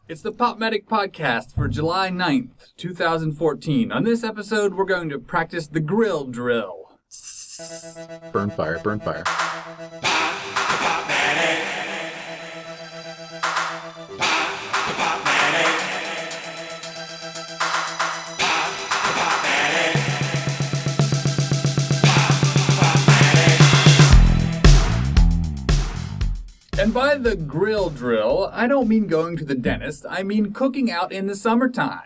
It's the PopMedic podcast for July 9th, 2014. On this episode, we're going to practice the grill drill. Burn fire, burn fire. And by the grill drill, I don't mean going to the dentist. I mean cooking out in the summertime.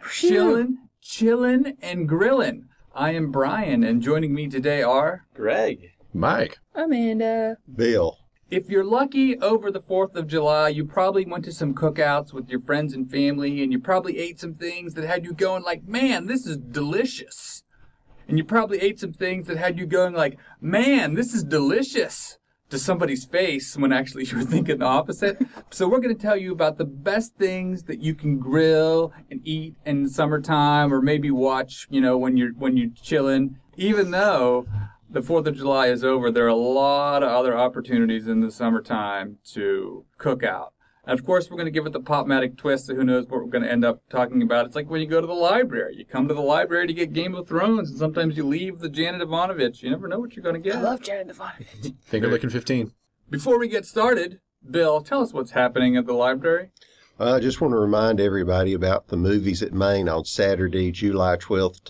Chillin', and grillin'. I am Brian, and joining me today are... Greg. Mike. Amanda. Bill. If you're lucky over the 4th of July, you probably went to some cookouts with your friends and family, and you probably ate some things that had you going like, man, this is delicious. And you probably ate some things that had you going like, man, this is delicious, to somebody's face when actually you were thinking the opposite. So we're going to tell you about the best things that you can grill and eat in the summertime, or maybe watch, when you're chilling. Even though the 4th of July is over, there are a lot of other opportunities in the summertime to cook out. And of course, we're going to give it the PopMedic twist, so who knows what we're going to end up talking about. It's like when you go to the library. You come to the library to get Game of Thrones, and sometimes you leave the Janet Ivanovich. You never know what you're going to get. I love Janet Ivanovich. Finger licking 15. Before we get started, Bill, tell us what's happening at the library. I just want to remind everybody about the Movies at Main on Saturday, July 12th,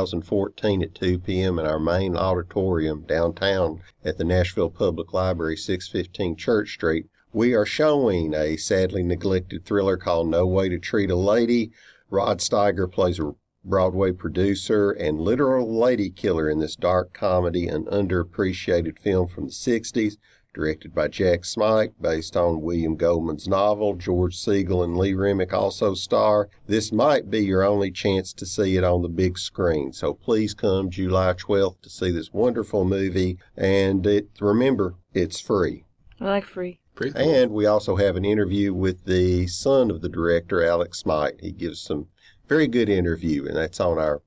2014 at 2 p.m. in our main auditorium downtown at the Nashville Public Library, 615 Church Street. We are showing a sadly neglected thriller called No Way to Treat a Lady. Rod Steiger plays a Broadway producer and literal lady killer in this dark comedy and underappreciated film from the 60s, directed by Jack Smike, based on William Goldman's novel. George Segal and Lee Remick also star. This might be your only chance to see it on the big screen, so please come July 12th to see this wonderful movie, and remember, it's free. I like free. And we also have an interview with the son of the director, Alex Smite. He gives some very good interview, and that's on our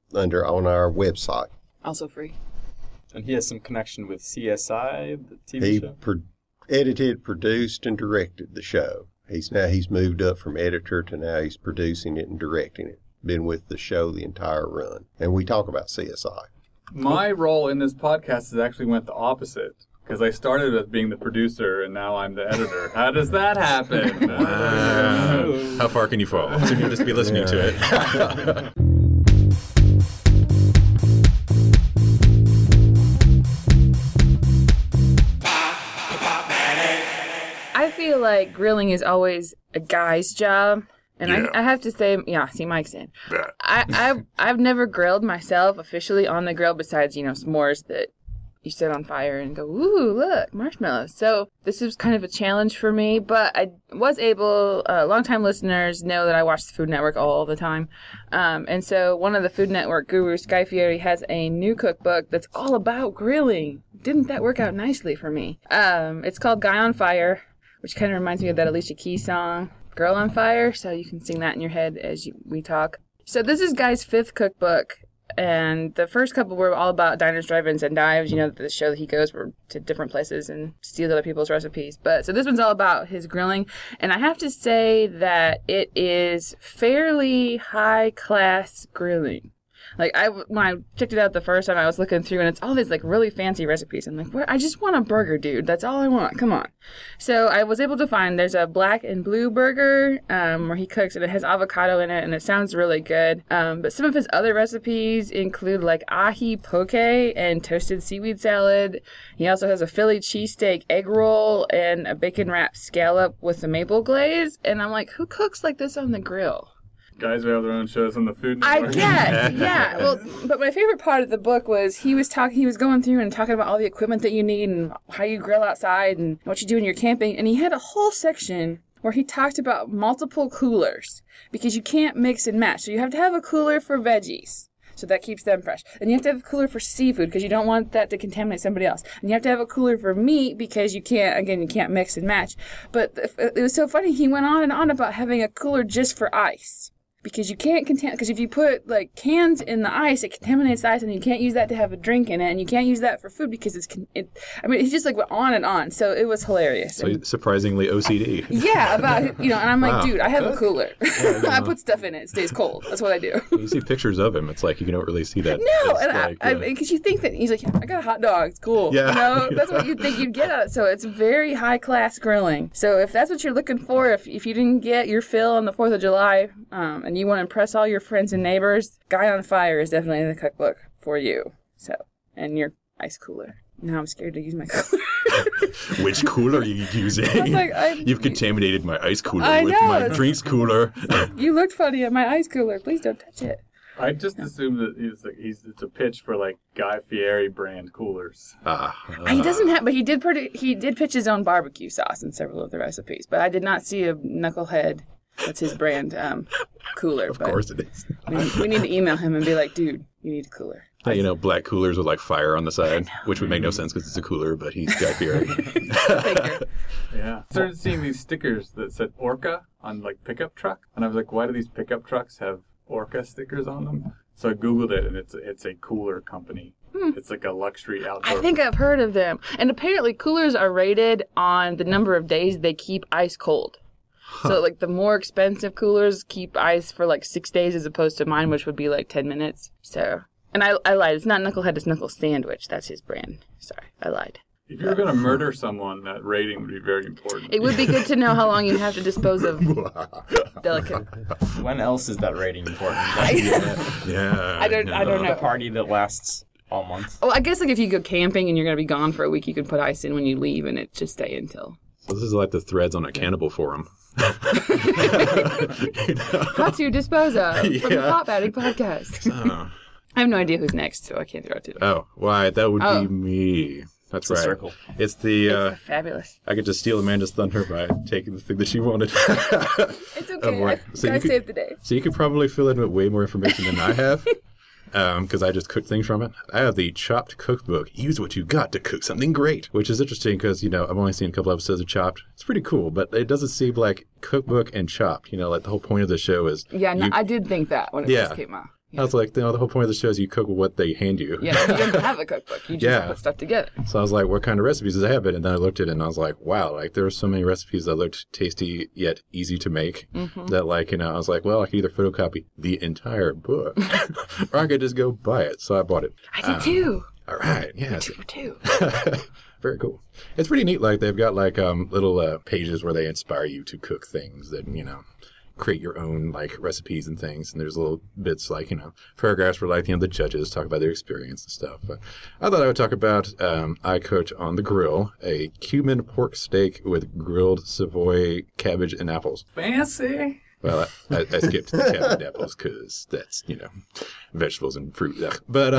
website. Also free. And he has some connection with CSI, the TV He show? edited, produced, and directed the show. He's moved up from editor to now he's producing it and directing it. Been with the show the entire run. And we talk about CSI. My role in this podcast has actually went the opposite, because I started as being the producer, and now I'm the editor. How does that happen? How far can you fall? So you can just be listening to it. I feel like grilling is always a guy's job. And I have to say, see Mike's in. I've never grilled myself officially on the grill besides, s'mores that you set on fire and go, ooh, look, marshmallows. So this was kind of a challenge for me, but I was able, longtime listeners know that I watch the Food Network all the time. And so one of the Food Network gurus, Guy Fieri, has a new cookbook that's all about grilling. Didn't that work out nicely for me? It's called Guy on Fire, which kind of reminds me of that Alicia Keys song, Girl on Fire. So you can sing that in your head as we talk. So this is Guy's 5th cookbook. And the first couple were all about diners, drive-ins, and dives. The show that he goes to different places and steals other people's recipes. So this one's all about his grilling. And I have to say that it is fairly high-class grilling. Like, when I checked it out the first time, I was looking through, and it's all these, really fancy recipes. I'm like, I just want a burger, dude. That's all I want. Come on. So I was able to find, there's a black and blue burger where he cooks, and it has avocado in it, and it sounds really good. But some of his other recipes include, ahi poke and toasted seaweed salad. He also has a Philly cheesesteak egg roll and a bacon-wrapped scallop with a maple glaze. And I'm like, who cooks like this on the grill? Guys who have their own shows on the Food I Network. guess, yeah. Well, but my favorite part of the book was he was going through and talking about all the equipment that you need and how you grill outside and what you do when you're camping. And he had a whole section where he talked about multiple coolers because you can't mix and match. So you have to have a cooler for veggies, so that keeps them fresh. And you have to have a cooler for seafood because you don't want that to contaminate somebody else. And you have to have a cooler for meat because you can't mix and match. But it was so funny. He went on and on about having a cooler just for ice. because you can't because if you put like cans in the ice, it contaminates the ice, and you can't use that to have a drink in it, and you can't use that for food because he just like went on and on. So it was hilarious. So surprisingly OCD. Yeah, about and I'm like, dude, I have a cooler. I put stuff in it. It stays cold. That's what I do. You see pictures of him. It's like you don't really see that. No, and because you think that he's like, I got a hot dog. It's cool. Yeah. That's what you think you'd get out of it. So it's very high class grilling. So if that's what you're looking for, if you didn't get your fill on the 4th of July, and you want to impress all your friends and neighbors, Guy on Fire is definitely in the cookbook for you. So, and your ice cooler. Now I'm scared to use my cooler. Which cooler are you using? You've contaminated my ice cooler with my drinks cooler. You looked funny at my ice cooler. Please don't touch it. I just assumed that it's a pitch for like Guy Fieri brand coolers. He doesn't have, but he did pitch his own barbecue sauce in several of the recipes. But I did not see a Knucklehead. That's his brand cooler. Of course it is. We need to email him and be like, dude, you need a cooler. Black coolers with like fire on the side, which would make no sense because it's a cooler, but he's Guy Fieri. Yeah. I started seeing these stickers that said Orca on like pickup truck, and I was like, why do these pickup trucks have Orca stickers on them? So I Googled it, and it's a cooler company. It's like a luxury outdoor. I think I've heard of them. And apparently coolers are rated on the number of days they keep ice cold. So, like, the more expensive coolers keep ice for, like, 6 days as opposed to mine, which would be, like, 10 minutes. So, and I lied. It's not Knucklehead, it's Knuckle Sandwich. That's his brand. Sorry, I lied. If you were going to murder someone, that rating would be very important. It would be good to know how long you have to dispose of delicate. When else is that rating important? Yeah. I don't know. A party that lasts all month. Well, I guess, like, if you go camping and you're going to be gone for a week, you can put ice in when you leave, and it just stay until. So this is like the threads on a cannibal forum. How to dispose of from the Pop Addict podcast. I have no idea who's next, so I can't throw it to them. Oh, why? That would be me. That's right. Circle. It's the fabulous. I could just steal Amanda's thunder by taking the thing that she wanted. It's okay. I saved the day. So you could probably fill in with way more information than I have. Because I just cooked things from it. I have the Chopped cookbook. Use what you got to cook something great, which is interesting because, I've only seen a couple episodes of Chopped. It's pretty cool, but it doesn't seem like cookbook and Chopped. Like the whole point of the show is... Yeah, I did think that when it first came out. Yeah. I was like, the whole point of the show is you cook what they hand you. Yeah, you don't have a cookbook. You just put stuff together. So I was like, what kind of recipes does it have? And then I looked at it and I was like, wow, like there are so many recipes that looked tasty yet easy to make that I was like, well, I could either photocopy the entire book or I could just go buy it. So I bought it. I did too. All right. Yeah. 2 for 2. Very cool. It's pretty neat. Like they've got like little pages where they inspire you to cook things that, create your own like recipes and things, and there's little bits like paragraphs where like the judges talk about their experience and stuff. But I thought I would talk about I cooked on the grill a cumin pork steak with grilled Savoy cabbage and apples. Fancy. Well, I skipped the cabbage and apples because that's vegetables and fruit. But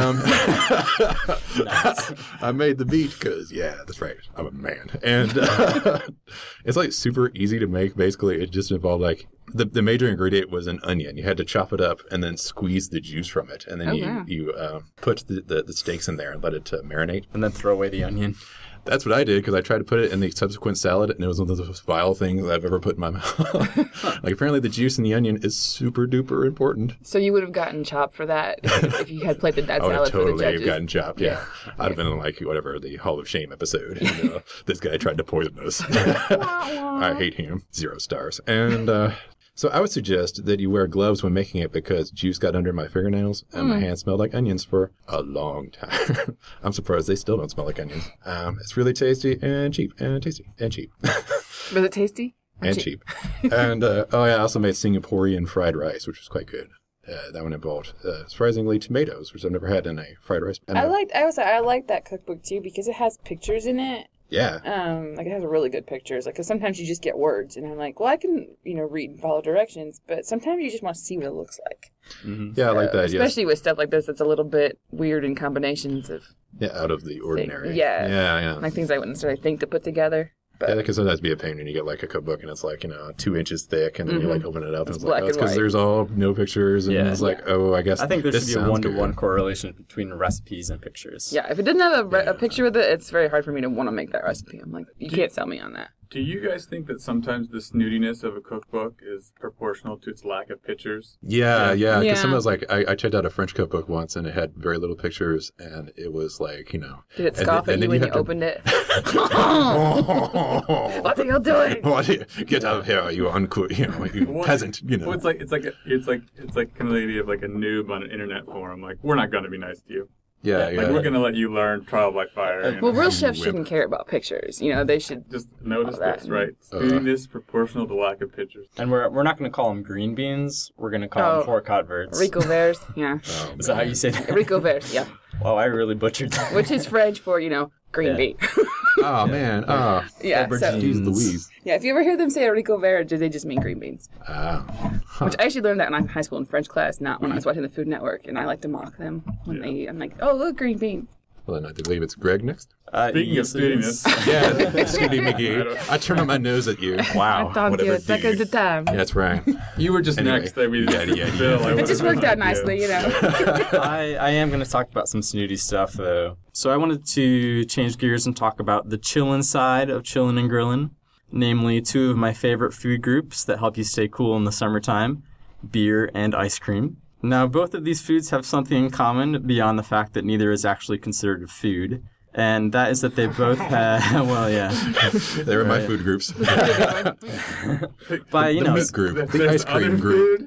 I made the meat because that's right, I'm a man, and it's like super easy to make. Basically, it just involved like the major ingredient was an onion. You had to chop it up and then squeeze the juice from it, and then you put the steaks in there and let it marinate, and then throw away the onion. That's what I did because I tried to put it in the subsequent salad, and it was one of the most vile things I've ever put in my mouth. Like apparently the juice in the onion is super duper important. So you would have gotten chopped for that if you had plated that salad for the judges. I would totally have gotten chopped. Yeah, I'd have been in like whatever the Hall of Shame episode. This guy tried to poison us. I hate him. 0 stars. And so I would suggest that you wear gloves when making it because juice got under my fingernails and my hands smelled like onions for a long time. I'm surprised they still don't smell like onions. It's really tasty and cheap and tasty and cheap. Was it tasty? And cheap. And I also made Singaporean fried rice, which was quite good. That one involved surprisingly tomatoes, which I've never had in a fried rice. I like that cookbook too because it has pictures in it. Yeah. Like it has really good pictures. Like, cause sometimes you just get words, and I'm like, well, I can, read and follow directions, but sometimes you just want to see what it looks like. Mm-hmm. Yeah, I like that. Especially with stuff like this, that's a little bit weird in combinations of. Yeah, out of the ordinary. Yeah. Like things I wouldn't necessarily think to put together. But that can sometimes be a pain when you get like a cookbook and it's like 2 inches thick, and then you like open it up and it's like, it's because there's all no pictures, and it's like, I guess I think there should be a 1-to-1 correlation between recipes and pictures. Yeah, if it didn't have a picture with it, it's very hard for me to want to make that recipe. I'm like, you can't sell me on that. Do you guys think that sometimes the snootiness of a cookbook is proportional to its lack of pictures? Yeah. Yeah. Because some of those, like, I checked out a French cookbook once, and it had very little pictures, and it was like, Did it scoff at you when you opened it? What are you doing? Get out of here, you uncool, you peasant, Well, it's like kind of the idea of like a noob on an internet forum. Like, we're not going to be nice to you. Yeah. Like, we're going to let you learn trial by fire. Well, real chefs shouldn't care about pictures. They should just notice that. this, right? Snootiness proportional to lack of pictures. And we're not going to call them green beans. We're going to call them fork verts. Rico Verts, yeah. Is that how you say that? Rico Verts, yeah. Wow, I really butchered that. Which is French for, green bean. Oh, man. Yeah, so, Jeez Louise. yeah, if you ever hear them say Rico Vert, they just mean green beans. Which I actually learned that in high school in French class, not when I was watching the Food Network, and I like to mock them when they eat. I'm like, oh, look, green beans. Well, then I believe it's Greg next. Speaking of snootiness. Yeah, Snooty McGee. I turn on my nose at you. Wow. Thank you. Second the time. Yeah, that's right. You were just Anyway. next. I mean, It just worked out nicely, I am going to talk about some snooty stuff, though. So I wanted to change gears and talk about the chillin' side of chillin' and grillin', namely two of my favorite food groups that help you stay cool in the summertime, beer and ice cream. Now, both of these foods have something in common beyond the fact that neither is actually considered a food, and that is that they both have, well, yeah. They were my food groups. By, the meat group. The ice cream group.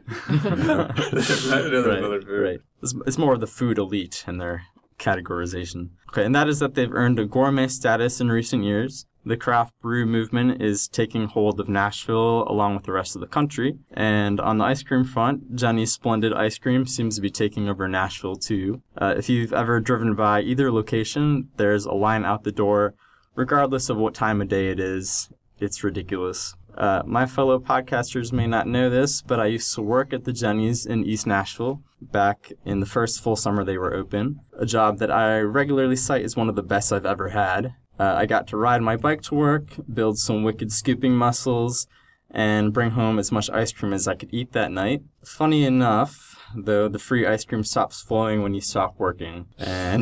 Right. It's more of the food elite in their categorization. Okay, and that is that they've earned a gourmet status in recent years. The craft brew movement is taking hold of Nashville along with the rest of the country. And on the ice cream front, Jenny's Splendid Ice Cream seems to be taking over Nashville too. If you've ever driven by either location, there's a line out the door, regardless of what time of day it is. It's ridiculous. My fellow podcasters may not know this, but I used to work at the Jenny's in East Nashville back in the first full summer they were open, a job that I regularly cite as one of the best I've ever had. I got to ride my bike to work, build some wicked scooping muscles, and bring home as much ice cream as I could eat that night. Funny enough, though, the free ice cream stops flowing when you stop working. And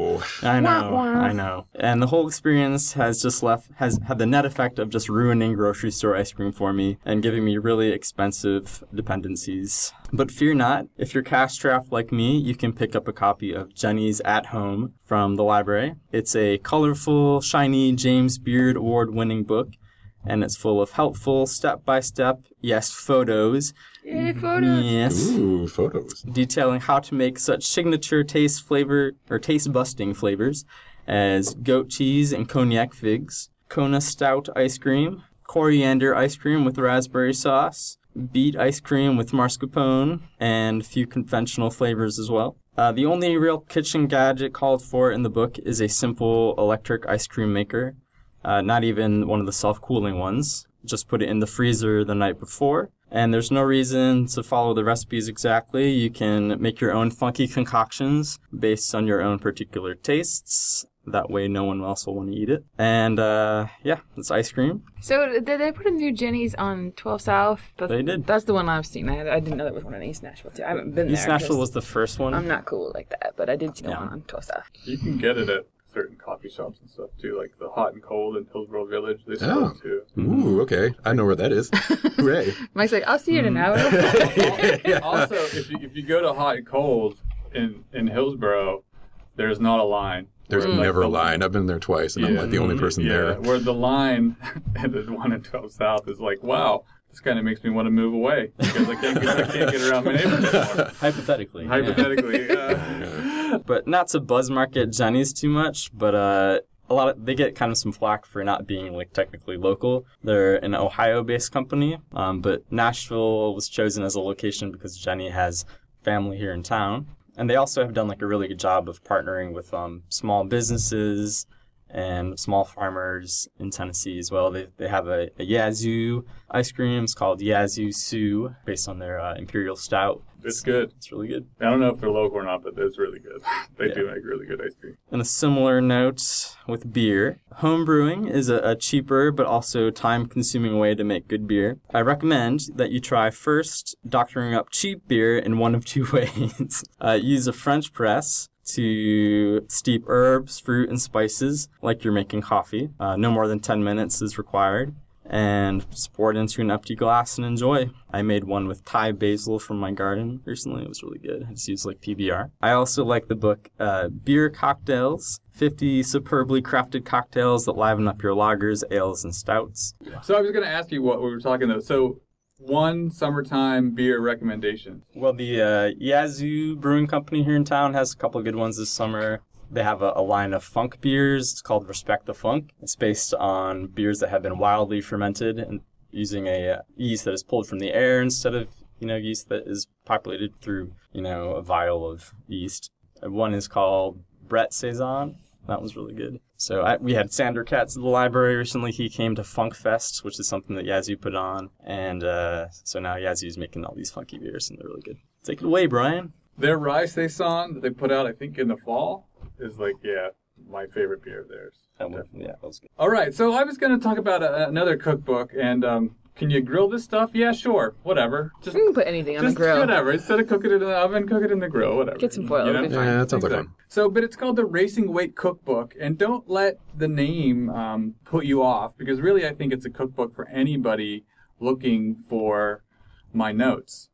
I know. And the whole experience has had the net effect of just ruining grocery store ice cream for me and giving me really expensive dependencies. But fear not, if you're cash-strapped like me, you can pick up a copy of Jenny's At Home from the library. It's a colorful, shiny James Beard Award-winning book, and it's full of helpful step-by-step, photos. Yay, photos. Yes. Ooh, photos. Detailing how to make such signature taste-busting flavors as goat cheese and cognac figs, Kona Stout ice cream, coriander ice cream with raspberry sauce, beet ice cream with mascarpone, and a few conventional flavors as well. The only real kitchen gadget called for in the book is a simple electric ice cream maker. Not even one of the self-cooling ones. Just put it in the freezer the night before. And there's no reason to follow the recipes exactly. You can make your own funky concoctions based on your own particular tastes. That way no one else will want to eat it. And, it's ice cream. So did they put a new Jenny's on 12 South? They did. That's the one I've seen. I didn't know there was one in East Nashville, too. I haven't been there. East Nashville was the first one. I'm not cool like that, but I did see one on 12 South. You can get it at certain coffee shops and stuff, too, like the Hot and Cold in Hillsborough Village. They sell it, too. Ooh, okay. I know where that is. Hooray. Mike's like, I'll see you in an hour. Also, if you go to Hot and Cold in Hillsborough, there's not a line. There's never a line. I've been there twice, and I'm like the only person there. Where the line at the one in 12 South is like, wow, this kind of makes me want to move away because I can't get around my neighborhood anymore. Hypothetically. But not to buzz market Jenny's too much, but they get kind of some flack for not being like technically local. They're an Ohio-based company, but Nashville was chosen as a location because Jenny has family here in town. And they also have done like a really good job of partnering with small businesses and small farmers in Tennessee as well. They have a Yazoo ice cream. It's called Yazoo Sioux, based on their Imperial Stout. It's good. It's really good. I don't know if they're local or not, but it's really good. They do make really good ice cream. On a similar note with beer, home brewing is a cheaper but also time-consuming way to make good beer. I recommend that you try first doctoring up cheap beer in one of two ways. Use a French press to steep herbs, fruit, and spices like you're making coffee. No more than 10 minutes is required. and just pour it into an empty glass and enjoy. I made one with Thai basil from my garden recently. It was really good. It's used like PBR. I also like the book Beer Cocktails, 50 superbly crafted cocktails that liven up your lagers, ales, and stouts. So I was going to ask you what we were talking about. So one summertime beer recommendation. Well, the Yazoo Brewing Company here in town has a couple of good ones this summer. They have a line of funk beers. It's called Respect the Funk. It's based on beers that have been wildly fermented and using a yeast that is pulled from the air instead of, yeast that is populated through, a vial of yeast. One is called Brett Saison. That was really good. So we had Sander Katz at the library recently. He came to Funk Fest, which is something that Yazoo put on. And so now Yazoo's making all these funky beers, and they're really good. Take it away, Brian. Their Rye Saison that they put out, I think, in the fall is my favorite beer of theirs. Definitely, yeah, that was good. All right, so I was going to talk about another cookbook, and can you grill this stuff? Yeah, sure, whatever. You can put anything on the grill. Whatever. Instead of cooking it in the oven, cook it in the grill, whatever. Get some foil. It'll be fine. Yeah, that sounds like fun. So, but it's called the Racing Weight Cookbook, and don't let the name put you off, because really I think it's a cookbook for anybody looking for my notes.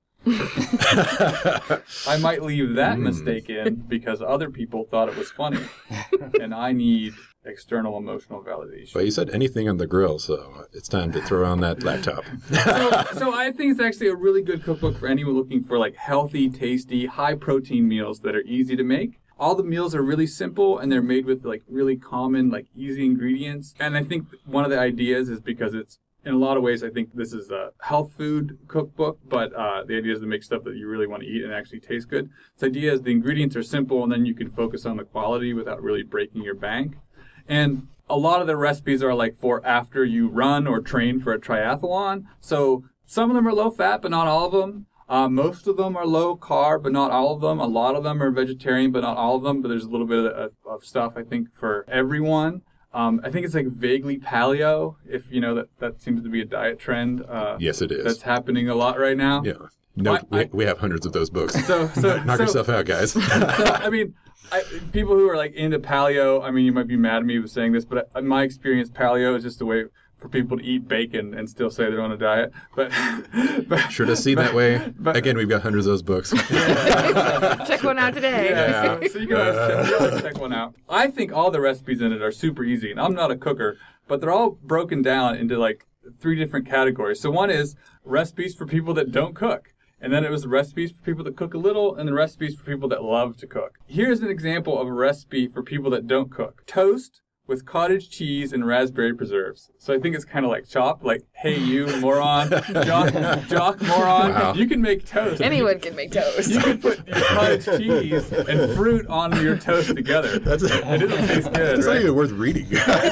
I might leave that mistake in because other people thought it was funny, and I need external emotional validation. But you said anything on the grill, so it's time to throw on that laptop. So I think it's actually a really good cookbook for anyone looking for healthy, tasty, high protein meals that are easy to make. All the meals are really simple, and they're made with really common, easy ingredients. And I think one of the ideas is because it's, in a lot of ways, I think this is a health food cookbook, but the idea is to make stuff that you really want to eat and actually taste good. The idea is the ingredients are simple, and then you can focus on the quality without really breaking your bank. And a lot of the recipes are for after you run or train for a triathlon. So some of them are low fat, but not all of them. Most of them are low carb, but not all of them. A lot of them are vegetarian, but not all of them. But there's a little bit of stuff, I think, for everyone. I think it's vaguely paleo, if that seems to be a diet trend. Yes, it is. That's happening a lot right now. Yeah. No, we have hundreds of those books. So knock yourself out, guys. People who are into paleo, you might be mad at me for saying this, but in my experience, paleo is just a way for people to eat bacon and still say they're on a diet. But sure does seem that way. Again, we've got hundreds of those books. Check one out today. Yeah, so you can always check one out. I think all the recipes in it are super easy, and I'm not a cooker, but they're all broken down into 3 different categories. So one is recipes for people that don't cook. And then it was recipes for people that cook a little, and then recipes for people that love to cook. Here's an example of a recipe for people that don't cook. Toast with cottage cheese and raspberry preserves. So I think it's kind of like Chop, hey you moron, jock moron. Wow. You can make toast. Anyone can make toast. You can put your cottage cheese and fruit on your toast together. And it'll taste good. It's not even worth reading.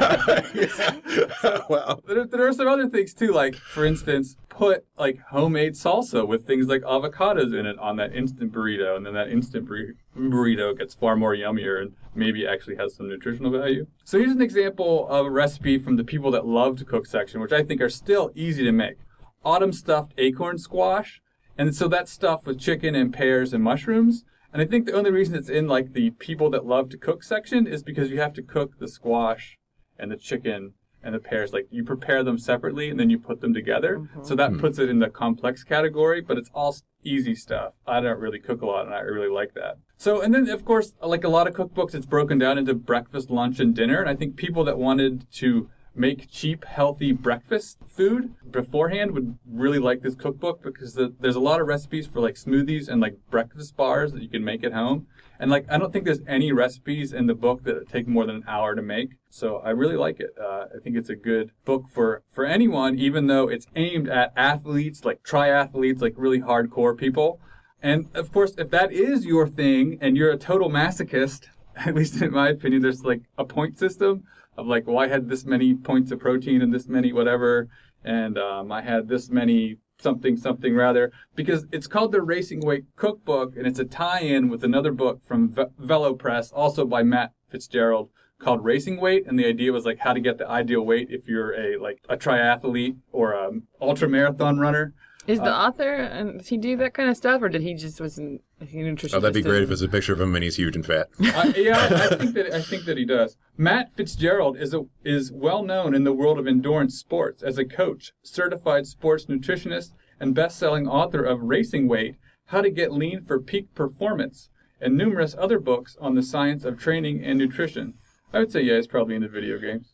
Wow. There are some other things too, for instance, put homemade salsa with things like avocados in it on that instant burrito, and then that instant burrito gets far more yummier and maybe actually has some nutritional value. So here's an example of a recipe from the people that love to cook section, which I think are still easy to make. Autumn stuffed acorn squash, and so that's stuffed with chicken and pears and mushrooms. And I think the only reason it's in the people that love to cook section is because you have to cook the squash and the chicken and the pears. You prepare them separately and then you put them together. Mm-hmm. So that puts it in the complex category, but it's all easy stuff. I don't really cook a lot, and I really like that. So, and then of course, a lot of cookbooks, it's broken down into breakfast, lunch, and dinner. And I think people that wanted to make cheap, healthy breakfast food beforehand would really like this cookbook, because there's a lot of recipes for smoothies and breakfast bars that you can make at home. And I don't think there's any recipes in the book that take more than an hour to make. So I really like it. I think it's a good book for anyone, even though it's aimed at athletes, triathletes, really hardcore people. And of course, if that is your thing and you're a total masochist, at least in my opinion, there's a point system of I had this many points of protein and this many whatever, and I had this many something rather, because it's called the Racing Weight Cookbook, and it's a tie-in with another book from Velo Press, also by Matt Fitzgerald, called Racing Weight, and the idea was how to get the ideal weight if you're a triathlete or a ultra marathon runner. Is the author, and does he do that kind of stuff, or did he just wasn't a nutritionist? Oh, that'd be great if it's a picture of him and he's huge and fat. I think that he does. Matt Fitzgerald is well known in the world of endurance sports as a coach, certified sports nutritionist, and best-selling author of Racing Weight: How to Get Lean for Peak Performance, and numerous other books on the science of training and nutrition. I would say, yeah, he's probably into video games.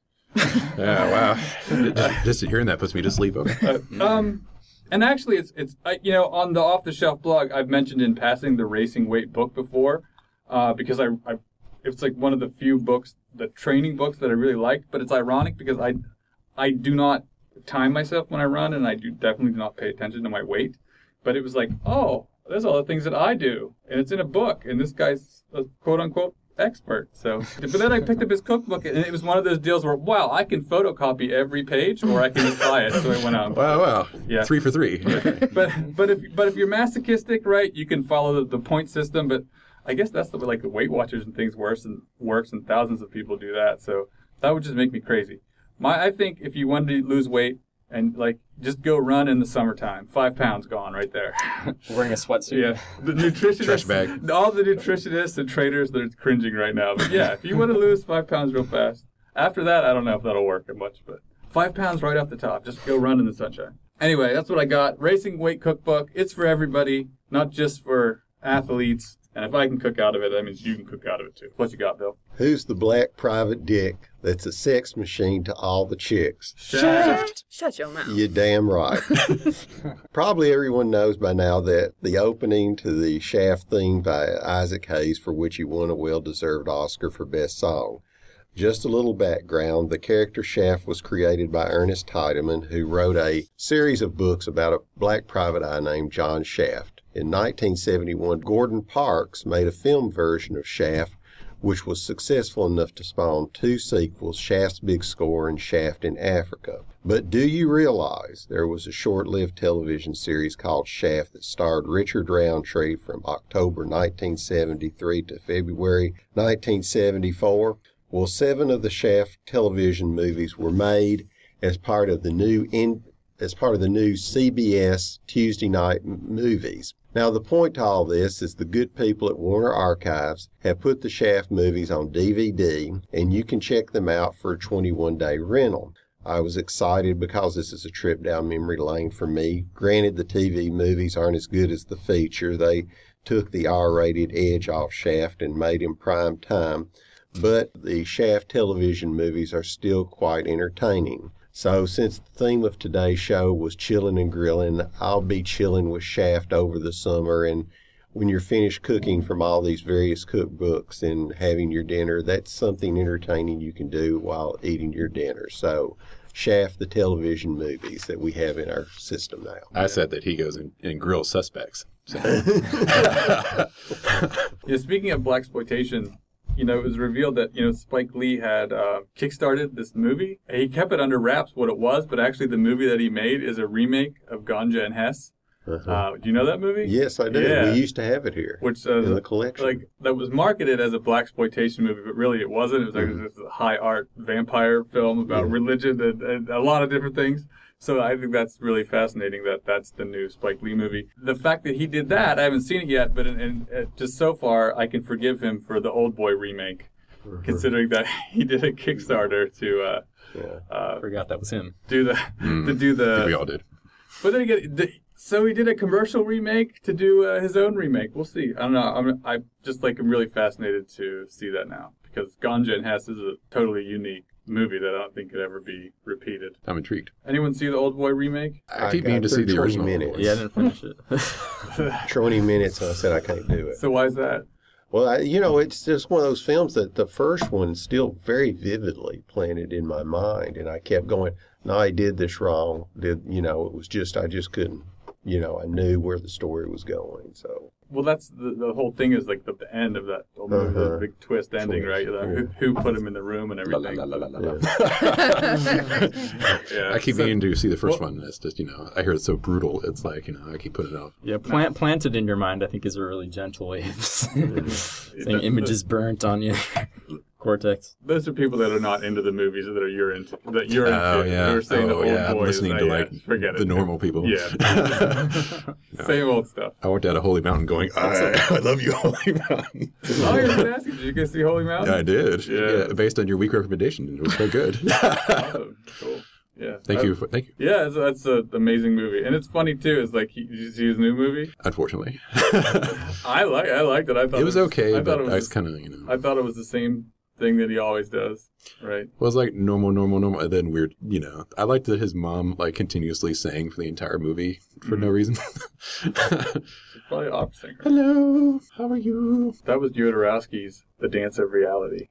Yeah, wow. Just hearing that puts me to sleep. Okay. And actually, it's on the Off the Shelf blog, I've mentioned in passing the Racing Weight book before, because it's like one of the few books, the training books that I really liked. But it's ironic because I do not time myself when I run, and I definitely do not pay attention to my weight. But it was like, oh, there's all the things that I do, and it's in a book, and this guy's a quote unquote expert. So, but then I picked up his cookbook, and it was one of those deals where, wow, I can photocopy every page, or I can just buy it. So I went out. Wow. Yeah. 3 for 3. but if you're masochistic, right, you can follow the point system. But I guess that's the way, like, the Weight Watchers and things works, and thousands of people do that. So that would just make me crazy. I think if you wanted to lose weight and like just go run in the summertime, 5 pounds gone right there. Wearing a sweatsuit. Yeah, the nutritionists, Trash bag. all the nutritionists and trainers, they're cringing right now. But yeah, if you want to lose 5 pounds real fast, after that, I don't know if that'll work much, but 5 pounds right off the top, just go run in the sunshine. Anyway, that's what I got. Racing Weight Cookbook. It's for everybody, not just for athletes. And if I can cook out of it, that means you can cook out of it too. What you got, Bill? Who's the black private dick that's a sex machine to all the chicks? Shaft. Shut your mouth. You're damn right. Probably everyone knows by now that the opening to the Shaft theme by Isaac Hayes, for which he won a well-deserved Oscar for Best Song. Just a little background, the character Shaft was created by Ernest Tiedemann, who wrote a series of books about a black private eye named John Shaft. In 1971, Gordon Parks made a film version of Shaft, which was successful enough to spawn 2 sequels, Shaft's Big Score and Shaft in Africa. But do you realize there was a short-lived television series called Shaft that starred Richard Roundtree from October 1973 to February 1974? Well, 7 of the Shaft television movies were made as part of the new CBS Tuesday night movies. Now, the point to all this is the good people at Warner Archives have put the Shaft movies on DVD, and you can check them out for a 21-day rental. I was excited because this is a trip down memory lane for me. Granted, the TV movies aren't as good as the feature. They took the R-rated edge off Shaft and made him prime time, but the Shaft television movies are still quite entertaining. So since the theme of today's show was chilling and grilling, I'll be chilling with Shaft over the summer. And when you're finished cooking from all these various cookbooks and having your dinner, that's something entertaining you can do while eating your dinner. So Shaft, the television movies that we have in our system now. I said that he goes and grills suspects. So. Yeah, speaking of blaxploitation, it was revealed that, Spike Lee had kickstarted this movie. He kept it under wraps what it was, but actually the movie that he made is a remake of Ganja and Hess. Do you know that movie? Yes, I do. Yeah. We used to have it here which in the collection. That was marketed as a blaxploitation movie, but really it wasn't. It was like this high art vampire film about religion and a lot of different things. So I think that's really fascinating that that's the new Spike Lee movie. The fact that he did that, I haven't seen it yet, but just so far, I can forgive him for the Old Boy remake, considering that he did a Kickstarter to Forgot that was him. do the to do the. We all did. But then again, so he did a commercial remake to do his own remake. We'll see. I don't know. I'm really fascinated to see that now because Ganja and Hess is a totally unique movie that I don't think could ever be repeated. I'm intrigued. Anyone see the Old Boy remake? I keep meaning to see the original. Minutes. Yeah, I didn't finish it. 20 minutes, and I said I can't do it. So why is that? Well, it's just one of those films that the first one still very vividly planted in my mind, and I kept going, no, I did this wrong. It was just, I just couldn't, I knew where the story was going, so. Well, that's the whole thing is like the end of that old movie, the big twist ending, right? Who put him in the room and everything. Yeah. I keep meaning to see the first one. It's just, I hear it's so brutal. It's like, I keep putting it off. Yeah, planted in your mind, I think, is a really gentle way of saying images burnt on you. Cortex. Those are people that are not into the movies that you're into. Oh, yeah. You're saying the old I'm boys. listening to, like, forget the it. normal people. Yeah. Same old stuff. I went down to Holy Mountain going, I love you, Holy Mountain. Oh, I was going to ask you, did you go see Holy Mountain? Yeah, I did. Yeah. Based on your weak recommendation, it was so good. Awesome. Cool. Yeah. Thank you. Yeah, that's an amazing movie, and it's funny too. It's like, did you see his new movie? Unfortunately, I liked it. I thought it was okay, but it I was kind of I thought it was the same thing that he always does, right? Well, it's like normal, and then weird. I liked that his mom like continuously sang for the entire movie for no reason. She's probably an opera singer. Hello, how are you? That was Jodorowsky's The Dance of Reality.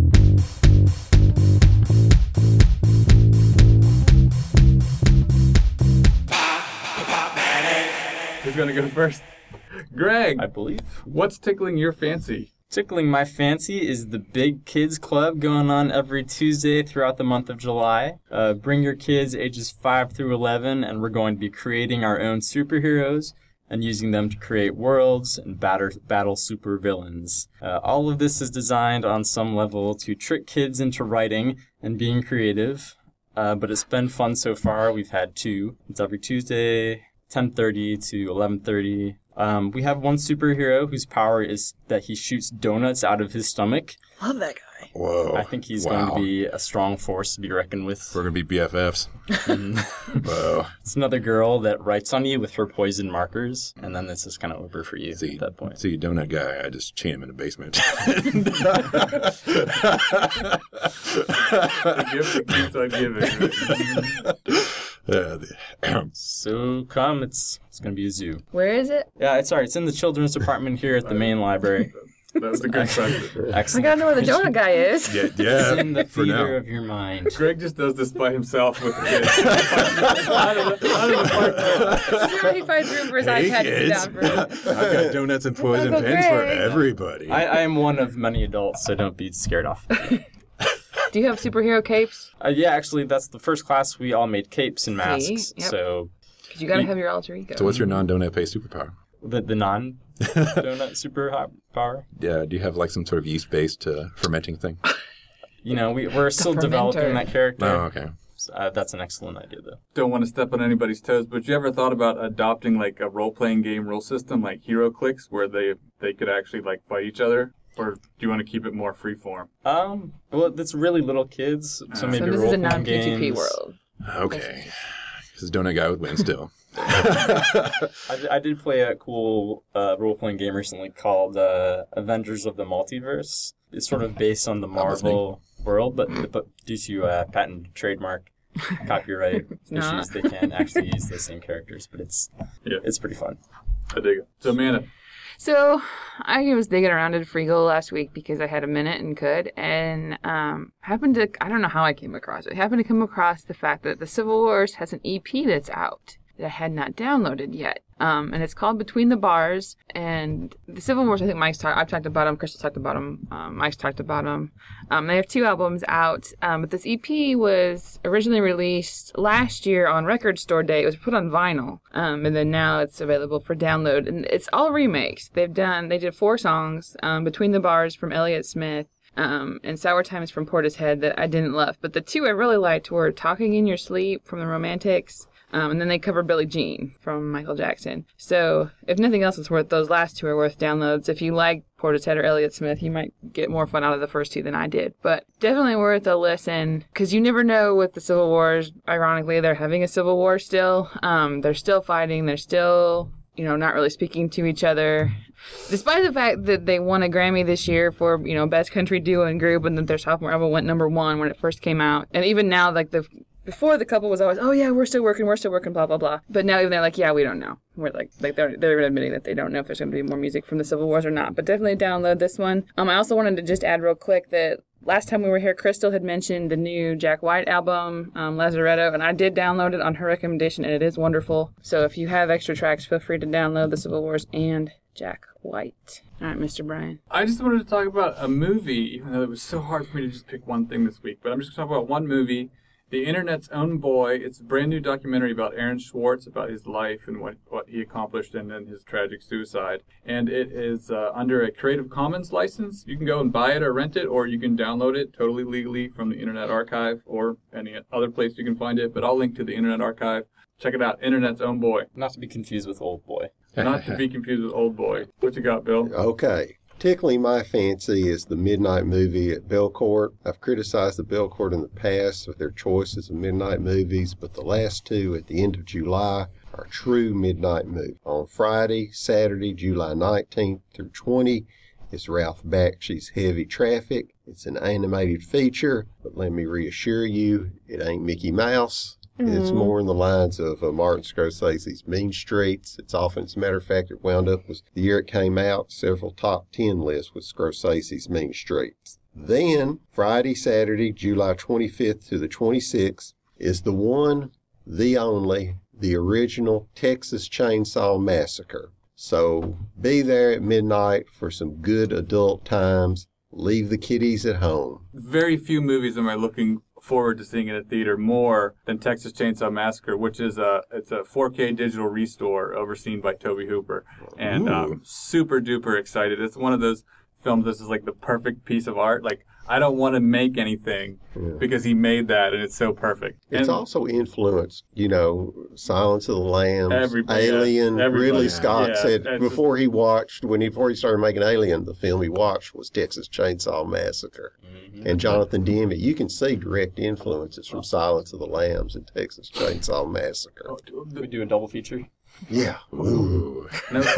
Who's gonna go first? Greg, I believe. What's tickling your fancy? Tickling my fancy is the Big Kids Club going on every Tuesday throughout the month of July. Bring your kids ages 5 through 11, and we're going to be creating our own superheroes and using them to create worlds and battle supervillains. All of this is designed on some level to trick kids into writing and being creative, but it's been fun so far. We've had 2. It's every Tuesday, 10:30 to 11:30. We have one superhero whose power is that he shoots donuts out of his stomach. Love that guy. Whoa! I think he's going to be a strong force to be reckoned with. We're gonna be BFFs. Whoa! It's another girl that writes on you with her poison markers, and then this is kind of over for you at that point. See, donut guy, I just chain him in the basement. The gift that keeps on giving. So come, it's going to be a zoo. Where is it? Yeah, it's in the children's department here at the main library. That was a good question. Excellent. I gotta know where the donut guy is. Yeah. It's in the For now. theater of your mind. Greg just does this by himself with the kids. Out of the park. Sure, he finds room for his Hey, iPad to sit kids. down for him. I've got donuts and poison Uncle pens for Greg. everybody. I am one of many adults, so don't be scared off. Do you have superhero capes? Yeah, actually, that's the first class. We all made capes and masks. Yep. So Because you gotta have your alter ego. So what's your non-donut based superpower? the non-donut superpower. Yeah, do you have like some sort of yeast-based fermenting thing? We're still fermenter. developing that character. Oh, okay. That's an excellent idea, though. Don't want to step on anybody's toes, but you ever thought about adopting like a role-playing game rule system like Hero Clicks where they could actually like fight each other? Or do you want to keep it more freeform? Well, it's really little kids, so maybe So this is a role-playing non-P2P games. world. Okay. Because donut guy would win still. I did play a cool role-playing game recently called Avengers of the Multiverse. It's sort of based on the Marvel world, but due to patent, trademark, copyright issues, they can't actually use the same characters. But it's pretty fun. I dig it. So, Amanda. So I was digging around at Freegal last week because I had a minute and could, and happened to, I don't know how I came across it, happened to come across the fact that the Civil Wars has an EP that's out that I had not downloaded yet. And it's called Between the Bars. And the Civil Wars, I think I've talked about them, Crystal talked about them, Mike's talked about them. They have 2 albums out, but this EP was originally released last year on Record Store Day. It was put on vinyl, and then now it's available for download. And it's all remakes. They did 4 songs, Between the Bars from Elliott Smith, and Sour Times from Portishead that I didn't love. But the 2 I really liked were Talking in Your Sleep from the Romantics, and then they covered Billie Jean from Michael Jackson. So if nothing else is worth, those last 2 are worth downloads. If you like Portishead or Elliott Smith, you might get more fun out of the first 2 than I did. But definitely worth a listen, because you never know with the Civil Wars. Ironically, they're having a civil war still. They're still fighting. They're still, not really speaking to each other. Despite the fact that they won a Grammy this year for, Best Country Duo and Group, and that their sophomore album went #1 when it first came out. And even now, before the couple was always, oh yeah, we're still working, blah, blah, blah. But now even they're like, yeah, we don't know. We're like they're admitting that they don't know if there's going to be more music from the Civil Wars or not. But definitely download this one. I also wanted to just add real quick that last time we were here, Crystal had mentioned the new Jack White album, Lazaretto, and I did download it on her recommendation, and it is wonderful. So if you have extra tracks, feel free to download the Civil Wars and Jack White. All right, Mr. Brian. I just wanted to talk about a movie, even though it was so hard for me to just pick one thing this week. But I'm just going to talk about one movie, The Internet's Own Boy. It's a brand new documentary about Aaron Swartz, about his life and what he accomplished and then his tragic suicide. And it is under a Creative Commons license. You can go and buy it or rent it, or you can download it totally legally from the Internet Archive or any other place you can find it. But I'll link to the Internet Archive. Check it out, Internet's Own Boy. Not to be confused with Old Boy. Not to be confused with Old Boy. What you got, Bill? Okay. Tickling my fancy is the midnight movie at Belcourt. I've criticized the Belcourt in the past with their choices of midnight movies, but the last two at the end of July are true midnight movies. On Friday, Saturday, July 19th through 20, is Ralph Bakshi's Heavy Traffic. It's an animated feature, but let me reassure you, it ain't Mickey Mouse. It's more in the lines of Martin Scorsese's Mean Streets. It's often, as a matter of fact, it wound up with the year it came out, several top 10 lists with Scorsese's Mean Streets. Then, Friday, Saturday, July 25th to the 26th, is the one, the only, the original Texas Chainsaw Massacre. So be there at midnight for some good adult times. Leave the kiddies at home. Very few movies am I looking forward to seeing in a theater more than Texas Chainsaw Massacre, which is it's a 4K digital restore overseen by Tobe Hooper, and I'm super duper excited. It's one of those films that's just like the perfect piece of art. Like, I don't want to make anything because he made that, and it's so perfect. It's also influenced, Silence of the Lambs, Everybody, Alien. everybody. Ridley Scott said it's before he started making Alien, the film he watched was Texas Chainsaw Massacre. Mm-hmm. And Jonathan Demme, you can see direct influences from Silence of the Lambs and Texas Chainsaw Massacre. We do a double feature? Yeah. Ooh.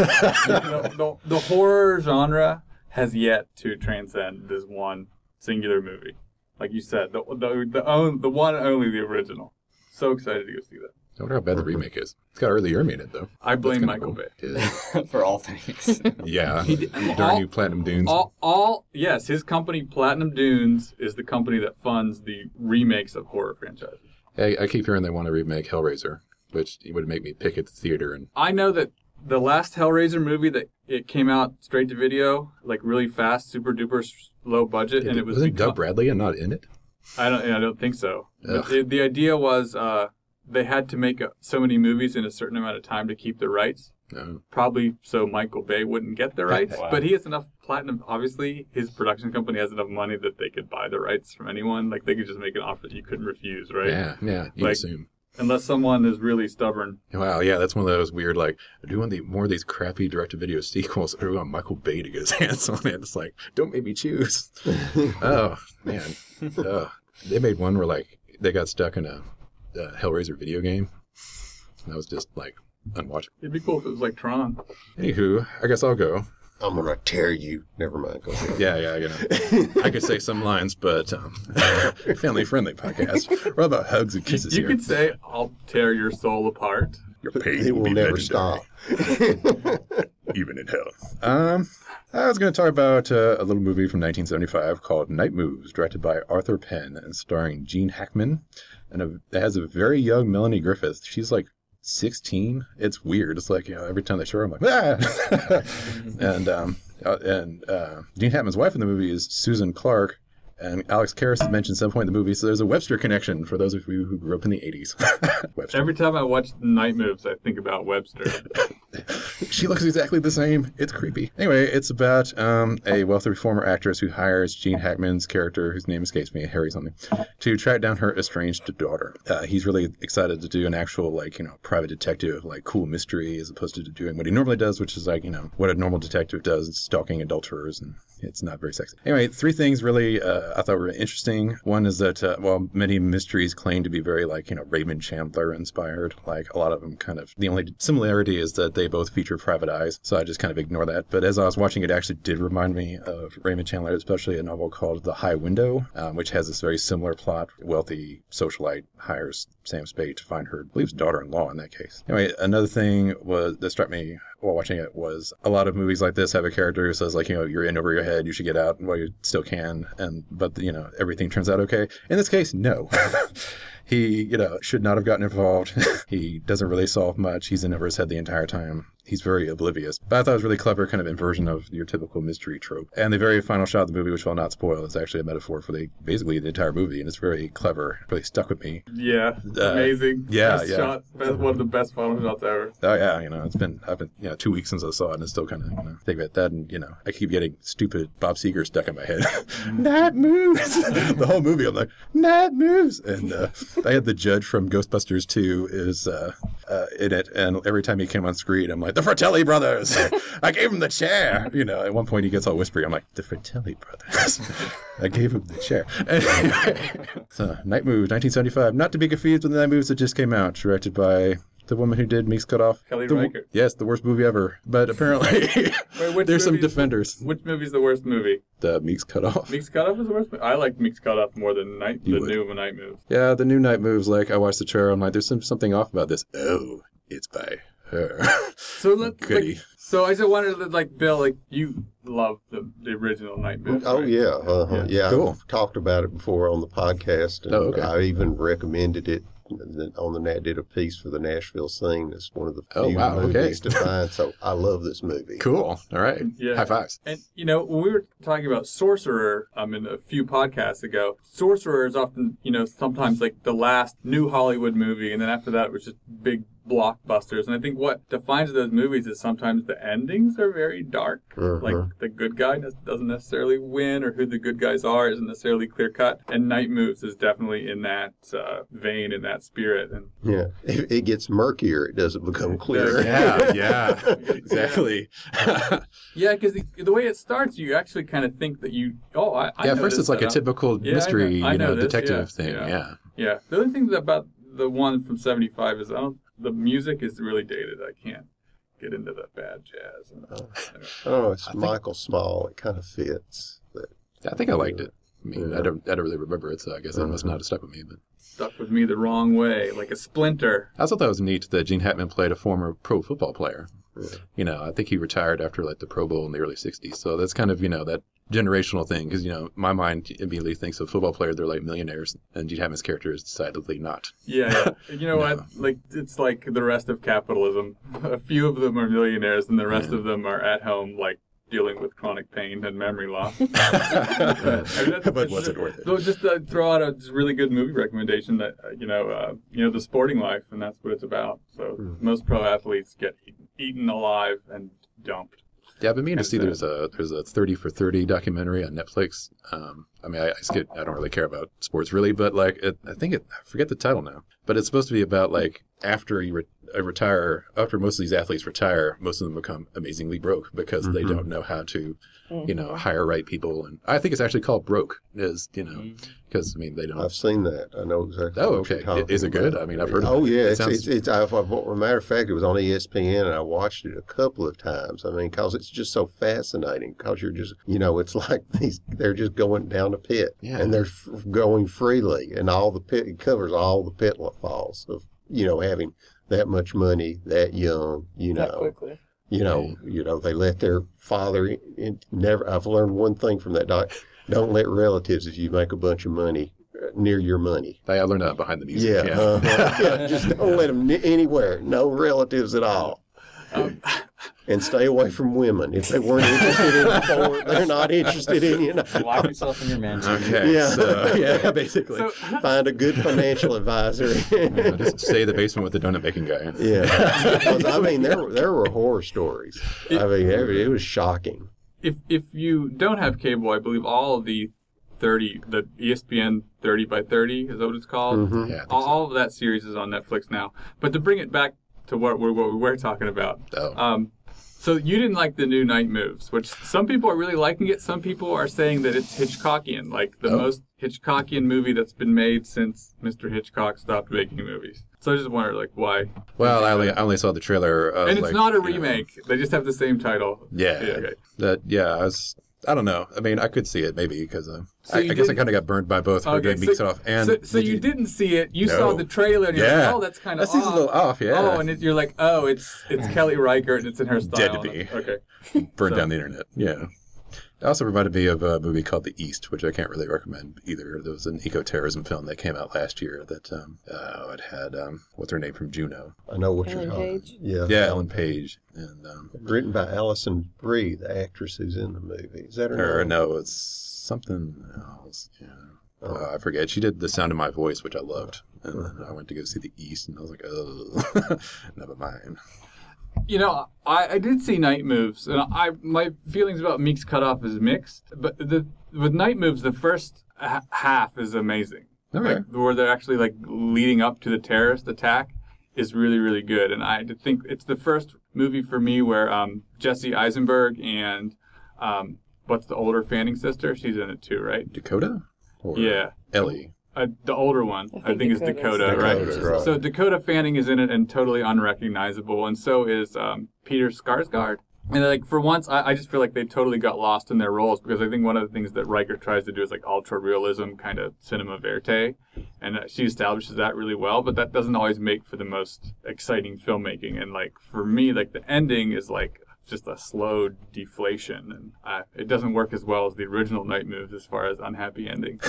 The horror genre has yet to transcend this one singular movie. Like you said, the one and only, the original. So excited to go see that. I wonder how bad the remake is. It's got Early Ermine in it, though. I blame Michael Bay. For all things. Yeah. Darn you, Platinum Dunes. Yes, his company, Platinum Dunes, is the company that funds the remakes of horror franchises. Hey, I keep hearing they want to remake Hellraiser, which would make me pick at the theater. And I know that the last Hellraiser movie, that it came out straight to video, like really fast, super duper low budget, and it was wasn't Doug Bradley not in it? I don't think so. The idea was they had to make so many movies in a certain amount of time to keep the rights. No. Probably so Michael Bay wouldn't get the rights, Wow. but he has enough platinum. Obviously, his production company has enough money that they could buy the rights from anyone. Like, they could just make an offer that you couldn't refuse, right? Yeah, you assume. Unless someone is really stubborn. Wow, yeah, that's one of those weird, like, do you want more of these crappy direct-to-video sequels, or do you want Michael Bay to get his hands on it? It's like, don't make me choose. Oh, man. They made one where, like, they got stuck in a Hellraiser video game. And that was just, like, unwatchable. It'd be cool if it was like Tron. Anywho, I guess I'll go. I'm going to tear you. Never mind. Go ahead. Yeah, I could say some lines, but family-friendly podcast. We're all about hugs and kisses You here. could say, I'll tear your soul apart. Your pain It will be never legendary, stop. even in hell. I was going to talk about a little movie from 1975 called Night Moves, directed by Arthur Penn and starring Gene Hackman. And it has a very young Melanie Griffith. She's like 16. It's weird. It's like, every time they show her, I'm like, ah! and Gene Hackman's wife in the movie is Susan Clark. And Alex Karras is mentioned at some point in the movie, so there's a Webster connection for those of you who grew up in the 80s. Webster. Every time I watch Night Moves, I think about Webster. She looks exactly the same. It's creepy. Anyway, it's about a wealthy former actress who hires Gene Hackman's character, whose name escapes me, Harry something, to track down her estranged daughter. He's really excited to do an actual, private detective, cool mystery, as opposed to doing what he normally does, which is what a normal detective does, stalking adulterers, and it's not very sexy. Anyway, three things really I thought were interesting. One is that, while many mysteries claim to be very, Raymond Chandler inspired, a lot of them the only similarity is that they both feature private eyes, so I just kind of ignore that. But as I was watching, it actually did remind me of Raymond Chandler, especially a novel called The High Window, which has this very similar plot. Wealthy socialite hires Sam Spade to find her, I believe, daughter-in-law in that case. Anyway, another thing that struck me while watching it was a lot of movies like this have a character who says, you're in over your head, you should get out while you still can, but everything turns out okay. In this case, no. He, should not have gotten involved. He doesn't really solve much. He's in over his head the entire time. he's very oblivious. But I thought it was really clever kind of inversion of your typical mystery trope. And the very final shot of the movie, which I'll not spoil, is actually a metaphor for basically the entire movie, and it's very clever. It really stuck with me. Yeah, amazing. Yeah, best yeah. shot, one of the best final shots ever. Oh yeah, I've been 2 weeks since I saw it, and it's still kind of think about that, and I keep getting stupid Bob Seger stuck in my head. Night moves. The whole movie, I'm like, night moves, and I had the judge from Ghostbusters 2 is in it, and every time he came on screen, I'm like, the Fratelli brothers. I gave him the chair. At one point he gets all whispery. I'm like, the Fratelli brothers. I gave him the chair. So, Night Moves, 1975. Not to be confused with the Night Moves that just came out, directed by the woman who did Meek's Cutoff. Kelly Reichardt. Yes, the worst movie ever. But apparently, there's some defenders. Which movie's the worst movie? The Meek's Cutoff. Meek's Cutoff is the worst movie? I like Meek's Cutoff more than the new Night Moves. Yeah, the new Night Moves, like, I watched the trailer, I'm like, there's something off about this. Oh, it's by her. So let's so I just wanted to, Bill, you love the original Night Moves. Oh, right? yeah. Yeah, Cool. I've talked about it before on the podcast. And okay. I even recommended it on the Nat did a piece for the Nashville Scene. It's one of the few movies to find. So I love this movie. Cool. All right. Yeah. High fives. And, when we were talking about Sorcerer in a few podcasts ago, Sorcerer is often, sometimes like the last new Hollywood movie, and then after that it was just big blockbusters. And I think what defines those movies is sometimes the endings are very dark. Like the good guy doesn't necessarily win, or who the good guys are isn't necessarily clear cut. And Night Moves is definitely in that vein, in that spirit. And yeah, it gets murkier. It doesn't become clearer. Yeah, exactly. Yeah, because the way it starts, you actually kind of think that I yeah, know first this it's like a setup. typical mystery, I know this, detective thing. Yeah. Yeah. The only thing about the one from 75 is the music is really dated. I can't get into the bad jazz. It's Michael Small. It kind of fits. But, I think I liked it. I mean, I don't really remember it, so I guess it must not have stuck with me. But Stuck with me the wrong way, like a splinter. I also thought it was neat that Gene Hackman played a former pro football player. I think he retired after the Pro Bowl in the early 60s. So that's kind of, that generational thing. Because, my mind immediately thinks of football players, they're like millionaires. And Gene Hackman's character is decidedly not. Yeah. You know what? It's like the rest of capitalism. A few of them are millionaires, and the rest of them are at hhome, dealing with chronic pain and memory loss. But was it worth it? So just throw out a really good movie recommendation that, The Sporting Life, and that's what it's about. So most pro athletes get eaten alive and dumped. Yeah, I've been meaning to see there's a 30 for 30 documentary on Netflix. I don't really care about sports really, but I forget the title now. But it's supposed to be about after you retire, after most of these athletes retire, most of them become amazingly broke because they don't know how to, hire right people. And I think it's actually called Broke, because they don't. I've seen that. I know exactly. Oh, okay. Is it good? I mean, I've heard of it. Oh, yeah. As a matter of fact, it was on ESPN, and I watched it a couple of times. Because it's just so fascinating. Because you're just, it's like they're just going down the pit, and they're going freely, and it covers all the pitfalls of, having that much money that young, That quickly. They let their father never. I've learned one thing from that doc. Don't let relatives, if you make a bunch of money, near your money. I learned that behind the music. Just don't let them anywhere. No relatives at all. And stay away from women. If they weren't interested in it before, they're not interested in you. Lock yourself in your mansion. Okay. Yeah. Basically. So, find a good financial advisor. Just stay in the basement with the donut making guy. Yeah. Because, there were horror stories. It was shocking. If you don't have cable, I believe all of the ESPN 30 by 30, is that what it's called? Mm-hmm. Yeah, all of that series is on Netflix now. But to bring it back to what we were talking about. So you didn't like the new Night Moves, which some people are really liking it. Some people are saying that it's Hitchcockian, like the most Hitchcockian movie that's been made since Mr. Hitchcock stopped making movies. So I just wondered, why. Well, I only saw the trailer. And it's not a remake. They just have the same title. Yeah. I don't know. I mean, I could see it maybe because I guess I kind of got burned by both. So you didn't see it. You saw the trailer and you're like, oh, that's kind of off. That seems a little off, yeah. Oh, and you're like, oh, it's Kelly Reichardt and it's in her style. Dead to me. Okay. Burned down the internet. Yeah. It also reminded me of a movie called The East, which I can't really recommend either. There was an eco-terrorism film that came out last year that it had, what's her name from Juno? I know what Ellen you're talking Page? about. Yeah, Ellen Page. And, Written by Alison Brie, the actress who's in the movie. Is that her name? no, it's something else. Yeah. I forget. She did The Sound of My Voice, which I loved. And then I went to go see The East, and I was like, oh, never mind. You know, I did see Night Moves, and my feelings about Meek's Cutoff is mixed. But with Night Moves, the first half is amazing. Okay. Like, where they're actually like leading up to the terrorist attack is really, really good. And I think it's the first movie for me where Jesse Eisenberg and what's the older Fanning sister? She's in it too, right? Dakota? Or Yeah. Ellie? The older one, I think is Dakota, Dakota's right? right. So Dakota Fanning is in it and totally unrecognizable, and so is Peter Skarsgård. And like for once, I just feel like they totally got lost in their roles, because I think one of the things that Riker tries to do is like ultra realism kind of cinema verite, and she establishes that really well. But that doesn't always make for the most exciting filmmaking. And like for me, like the ending is like just a slow deflation, and it doesn't work as well as the original Night Moves as far as unhappy ending.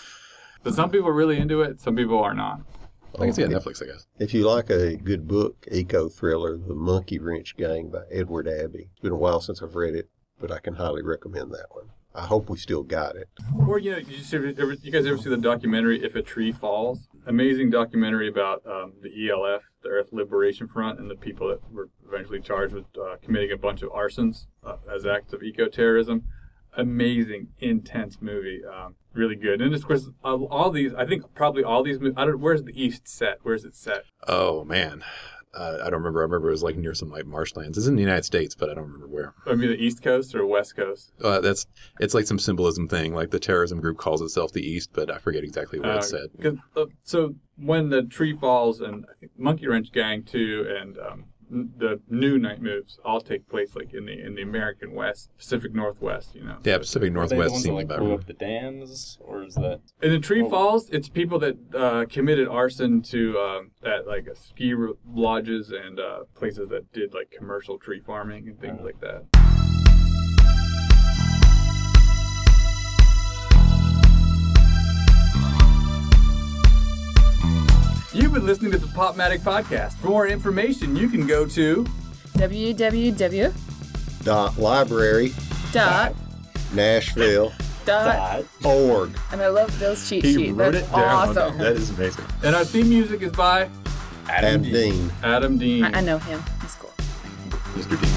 But some people are really into it, some people are not. I can see it on Netflix, I guess. If you like a good book, eco-thriller, The Monkey Wrench Gang by Edward Abbey. It's been a while since I've read it, but I can highly recommend that one. I hope we still got it. Or, you guys ever see the documentary If a Tree Falls? Amazing documentary about the ELF, the Earth Liberation Front, and the people that were eventually charged with committing a bunch of arsons as acts of eco-terrorism. Amazing, intense movie. Really good. And of course, all these, I think probably all these, where's the East set? Where's it set? Oh, man. I don't remember. I remember it was like near some like marshlands. It's in the United States, but I don't remember where. I mean, the East Coast or West Coast? It's like some symbolism thing. Like the terrorism group calls itself the East, but I forget exactly what it said. So when the tree falls, and I think Monkey Wrench Gang too, and the new Night Moves all take place like in the American West, Pacific Northwest, you know. Yeah, Pacific Are they the Northwest ones that seems like better. blew up the dams, or is that? In the Tree Falls, it's people that committed arson to at like ski lodges and places that did like commercial tree farming and things like that. You've been listening to the Popmatic Podcast. For more information, you can go to www.library-nashville.org. And I love Bill's cheat He sheet. wrote That's it down. awesome. That is amazing. And our theme music is by Adam Dean. Adam Dean. I know him. He's cool. Mr. Dean.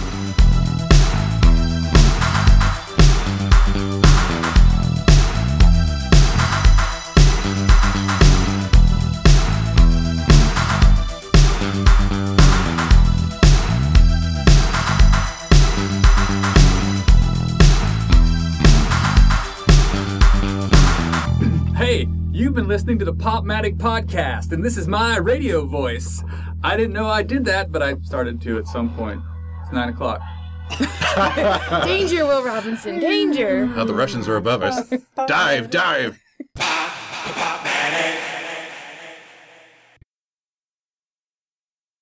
Hey, you've been listening to the Popmatic Podcast, and this is my radio voice. I didn't know I did that, but I started to at some point. It's 9 o'clock. Danger, Will Robinson. Danger. Oh, the Russians are above us. Dive, dive. Popmatic.